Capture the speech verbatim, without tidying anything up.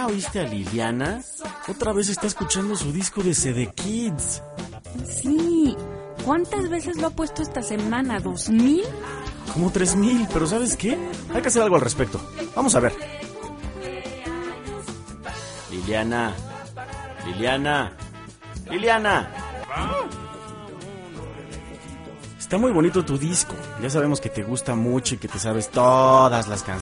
oíste a Liliana? Otra vez está escuchando su disco de C D Kids. Sí. ¿Cuántas veces lo ha puesto esta semana? ¿Dos mil? Como tres mil, pero ¿sabes qué? Hay que hacer algo al respecto. Vamos a ver. Liliana. Liliana. Liliana. Está muy bonito tu disco. Ya sabemos que te gusta mucho y que te sabes todas las canciones.